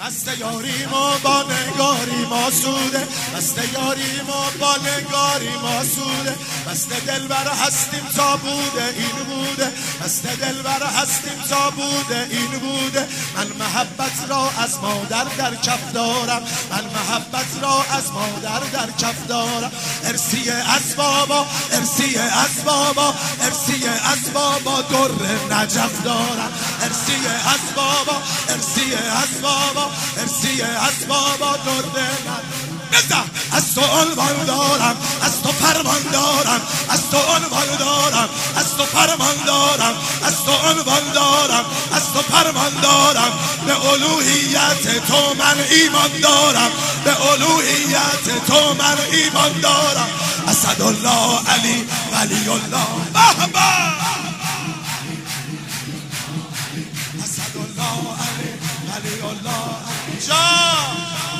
بسته یاریم و با نگاریم آسوده، بسته یاریم و با نگاریم آسوده، بسته دلبر هستیم تا بوده این بوده، بسته دلبر هستیم تا بوده این بوده. من محبت را از مادر در کف دارم، من محبت را از مادر در کف دارم. ارسی از بابا، ارسی از بابا، ارسی از بابا در نجف دارم. ارسی از بابا، ارسی از بابا، ارسی از بابا در نجف. از تو عنوان دارم، از تو فرمان دارم، از تو عنوان دارم، از تو فرمان دارم، از تو عنوان دارم، از تو فرمان دارم. به الوهیت تو من ایمان دارم، به الوهیت تو من ایمان دارم. اسدالله علی ولی الله. اسدالله علی ولی الله. جان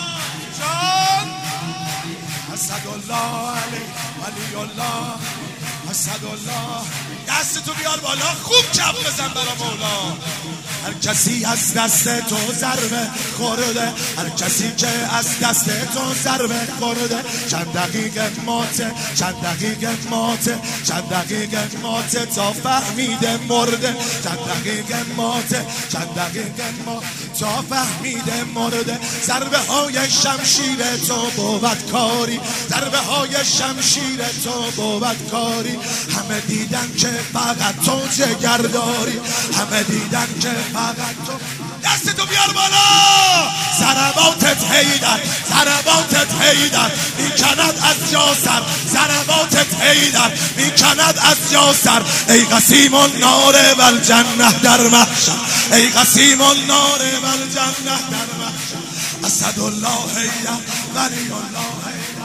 اسدالله علی ولی الله. اسدالله. دست تو بیار بالا، خوب کف بزن برا مولا. هر کسی از دست تو ضربه خورده، هر کسی که از دست تو ضربه خورده. چند دقیقه ماته، چند دقیقه ماته، چند دقیقه ماته تا فهمیده مرده. چند دقیقه ماته، چند دقیقه ماته تا فهمیده مرده. ضربه های شمشیر تو بود کاری، ضربه های شمشیر تو بود کاری. همه دیدن که فقط تو جگرداری، همه دیدن که فقط تو. دست تو بیار بالا. ضرباتت هیدر، ضرباتت هیدر میکند از جا سر، ضرباتت هیدر میکند از جا سر. ای قسیم النار و الجنه در محشر، ای قسیم النار و الجنه در محشر. اسدالله هیدر ولی الله هیدر.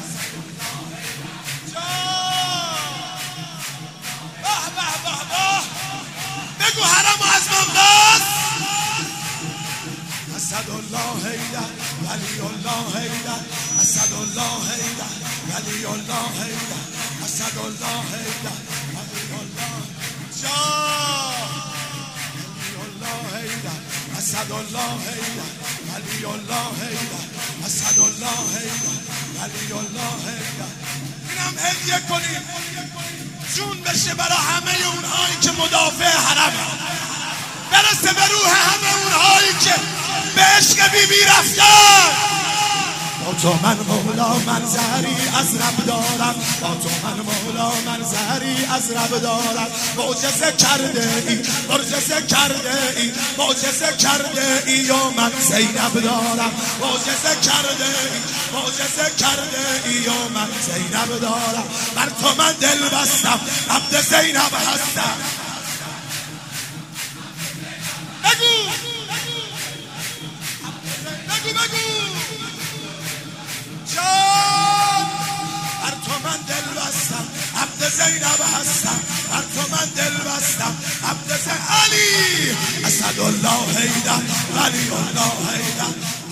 بگو حرم از منقص. اسدالله هیدر ولی الله هیدر. اسدالله هیدر ولی الله هیدر. اسدالله هیدر ولی الله. جان ولی الله هیدر. اسدالله هیدر ولی الله هیدر. اسدالله هیدر ولی الله هیدر. اینم هدیه کنیم جون بشه برای همه اونهایی که مدافع حرم، برسه به روح همه اونهایی که به عشق بیبی رفتن. با تو من مولا منظری از رب دارم، با تو من مولا منظری از رب دارم. معجزه کرده ای، معجزه کرده ای، معجزه کرده ای و من زینب دارم. معجزه کرده ای، معجزه کرده ای و من زینب دارم. بر تو من دل بستم، عبد زینب هستم. بگو بگو بگو. جان بر تو من دل بستم، عبد زینب هستم. بر تو من دل بستم، عبد زینب. علی اسدالله هیدر ولی الله هیدر.